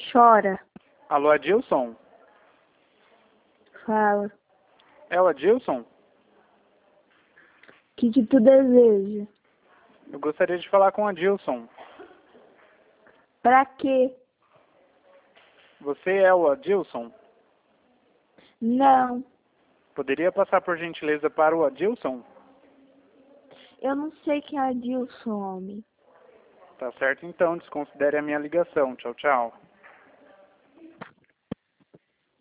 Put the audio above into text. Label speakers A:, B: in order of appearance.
A: Chora.
B: Alô, Adilson?
A: Fala.
B: É o Adilson?
A: O que tu deseja?
B: Eu gostaria de falar com o Adilson.
A: Pra quê?
B: Você é o Adilson?
A: Não.
B: Poderia passar por gentileza para o Adilson?
A: Eu não sei quem é Adilson, homem.
B: Tá certo então, desconsidere a minha ligação. Tchau, tchau.